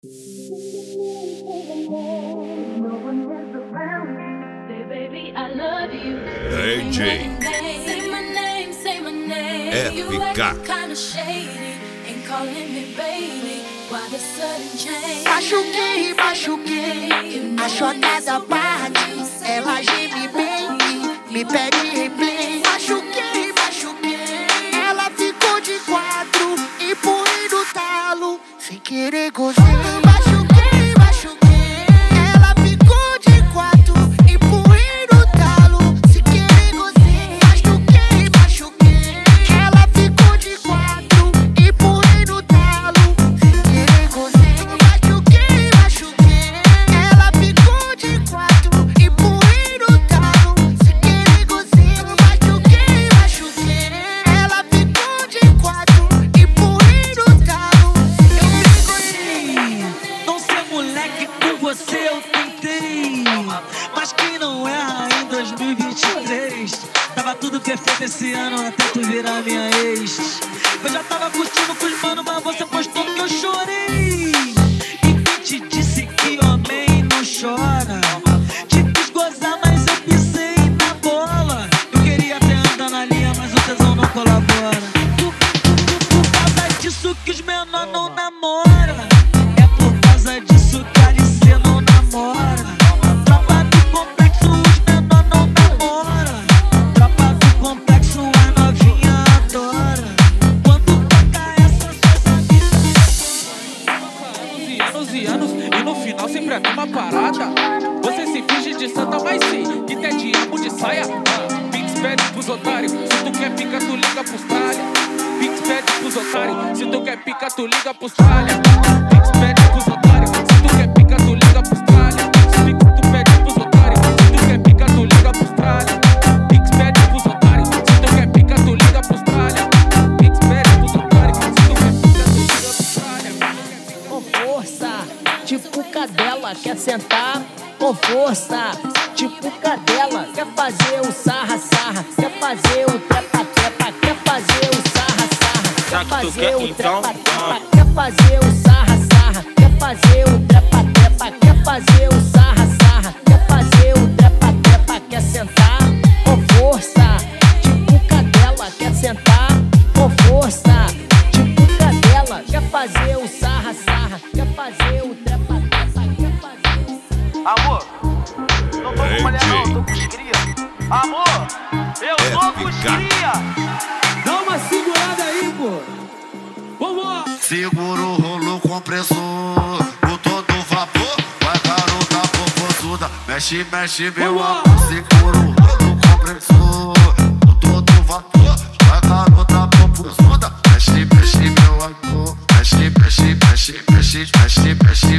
AJ FK. Machuquei, a chocada bate. Ela geme bem, me pede replay. Machuquei, ela ficou de quatro, empurrei no talo, sem querer gozei. Machuquei, ela ficou de quatro, empurrei no talo, sem querer gozei. Machuquei, ela ficou de quatro, empurrei no talo, sem querer gozei. Machuquei, ela ficou de quatro, empurrei no talo, sem querer gozei. Machuquei, ela ficou de quatro, empurrei no talo, sem querer gozei. Não ser moleque com você eu tentei, mas quem não erra em 2023? Tava tudo perfeito esse ano até tu virar minha ex. Eu já tava curtindo com os mano, mas você postou que eu chorei. E quem te disse que homem não chora? Te quis gozar, mas eu pisei na bola. Eu queria até andar na linha, mas o tesão não colabora. Por causa disso que os menor não namoram. É por causa disso que a Alice não namora. Tropa do complexo, os menor não namora. Tropa do complexo, a novinha adora. Quando toca essa, só Anos e anos, e no final sempre é a mesma parada. Você se finge de santa, mas sim, que tem diabo de saia. Pix pede pros otários, se tu quer pica, tu liga pros tralha. Pix pede pros otários, se tu quer pica, tu liga pros tralha. Pix pede pros otários, se tu quer pica, tu liga pros tralha. Tu pede pros otários, se tu quer pica, tu liga pros tralha. Pix pede pros otários, se tu quer pica, tu liga pros tralha. Pix pede pros otários, se tu quer pica, tu liga pros tralha. Com força, tipo cadela, quer sentar com força, tipo cadela, quer fazer o sarra-sarra, quer fazer o trepa-trepa, quer fazer o sarra-sarra, quer fazer o trepa-trepa, quer fazer o sarra-sarra, quer fazer o trepa-trepa, quer fazer o sarra-sarra, quer fazer o trepa-trepa, quer sentar com força, tipo cadela, quer sentar com força, tipo cadela, quer fazer o sarra-sarra, quer fazer o trepa-trepa, quer fazer o... Amor, não tô com mulher não, tô com os cria. Amor, eu tô com os cria. Dá uma segurada aí, pô. Vambora. Segura o rolo compressor, com todo vapor. Vai garota popozuda, mexe, meu amor. Segura o rolo compressor, com todo vapor. Vai garota popozuda, mexe, meu amor. Mexe,